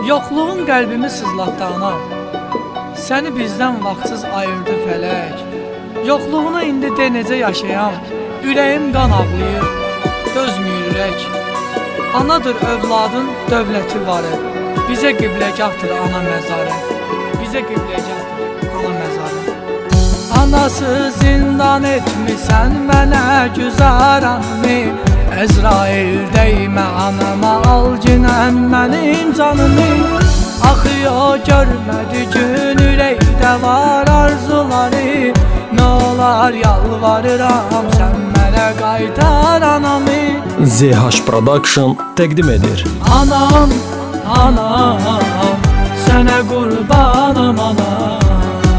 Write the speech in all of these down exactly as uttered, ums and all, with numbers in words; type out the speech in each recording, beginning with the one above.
Yoxluğun qəlbimi sızlatdı anam. Səni bizdən vaxtsız ayırdı fələk. Yoxluğuna indi de necə yaşayam. Ürəyim qan ağlayır, dözmür ürək. Anadır övladın dövləti varı. Bizə qibləgahdır ana məzarı. Bizə qibləgahdır ana məzarı. Anası zindan etmisən mənə güzaranmi. Əzrail dəymə anama, al cinəm mənim canımı. Axıyor görmədi gün, ürəkdə var arzuları. Nə olar yalvarıram, sən mənə qaytar anamı. Z H Production təqdim edir. Anam, anam, sənə qurbanım anam.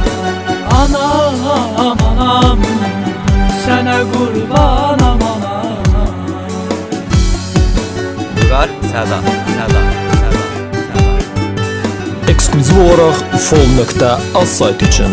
Anam, anam, sənə qurbanım anam. Vüqar Səda, Səda, Səda, Səda. Eksklüziv olaraq fol nöqtə az sayt üçün.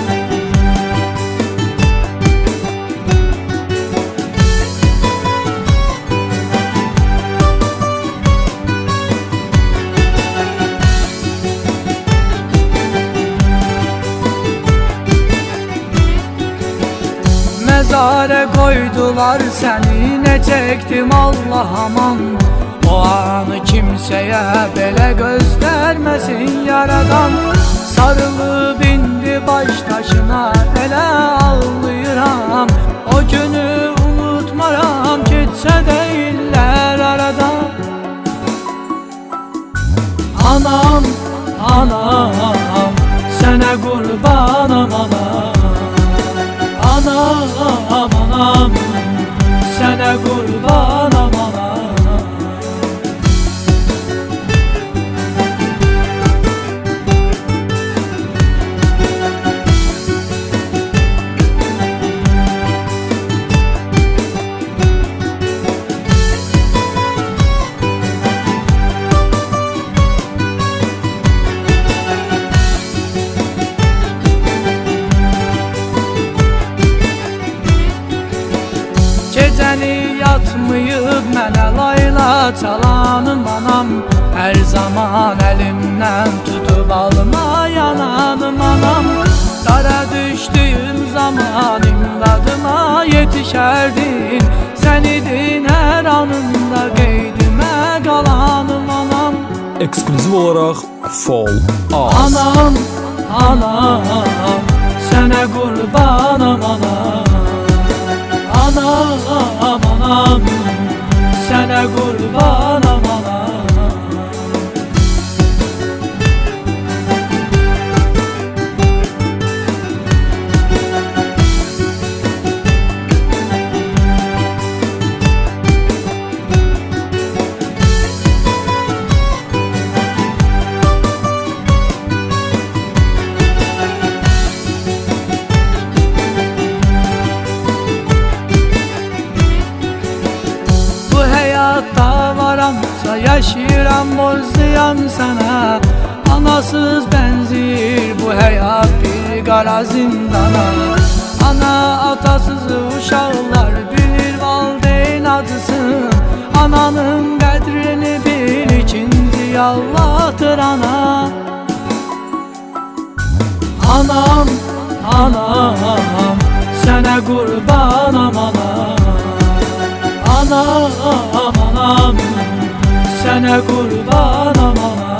Məzarə qoydular səni, nə çəkdim Allah aman. O anı kimsəyə belə göstərməsin yaradan. Sarılıb indi baş daşına elə ağlayıram. O günü unutmaram, keçsə də illər aradan. Anam, anam, sənə qurbanım anam. Anam, anam, sənə qurbanım anam. Gecəni yatmayıb mənə layla çalanım anam. Hər zaman əlimdən tutub alma yananım anam. Dara düşdüyüm zaman imdadıma yetişərdin. Sən idin hər anında qeydimə qalanım anam. Eksklüziv olaraq fol az. Anam, anam, sənə qurbanım anam. Anam, anam, sənə qurbanım anam. Həyatda varamsa yaşayıram, borcluyam sənə. Anasız bənzir bu həyat bir qara zindana. Ana atasız uşaqlar bilir valideyn acısın. Ananın qədrini bil, ikinci Allah'tır ana. Anam, anam, sənə qurbanım anam. Anam, anam, sənə qurbanım anam.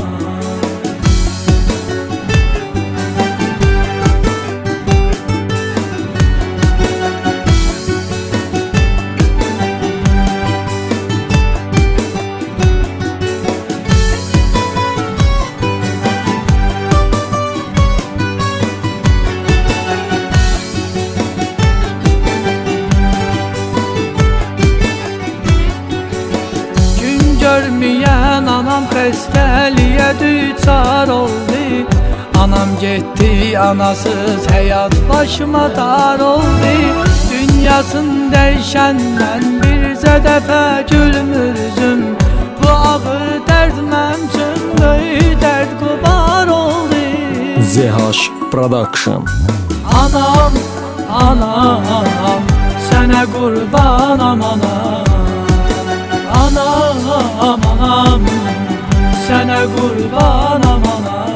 Görməyən anam xəstəliyə düçar oldu. Anam getdi, anasız həyat başıma dar oldu. Dünyasın dəyişəndən bircə dəfə gülmür üzüm. Bu ağır dərd mənim üçün böyük dərd qubar oldu. Z H Production. Anam, anam, sənə qurbanım anam. Anam, anam, sənə qurbanam anam.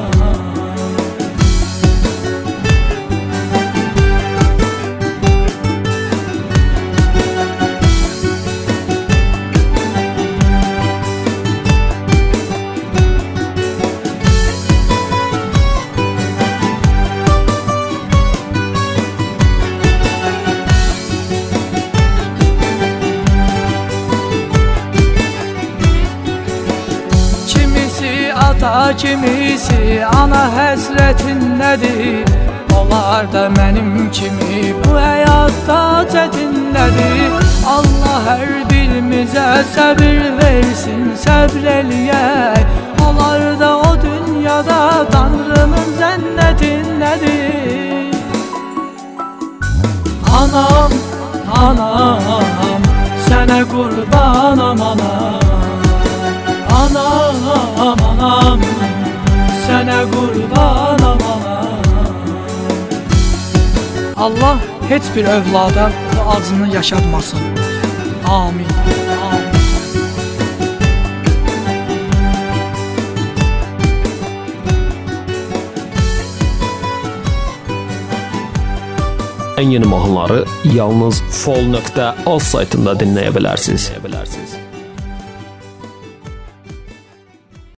Ata kimisi ana həsrətindədir. Onlar da mənim kimi bu həyatda çətinlədir. Allah hər birimizə səbir versin, səbr eləyək. Onlar da o dünyada Tanrının cənnətindədir. Anam, anam, sənə qurbanam anam. Anam, anam, sənə qurbanam anam. Allah heç bir övlada bu acını yaşatmasın. Amin, amin. Ən yeni mahnıları yalnız fol nöqtə az saytında dinləyə bilərsiniz.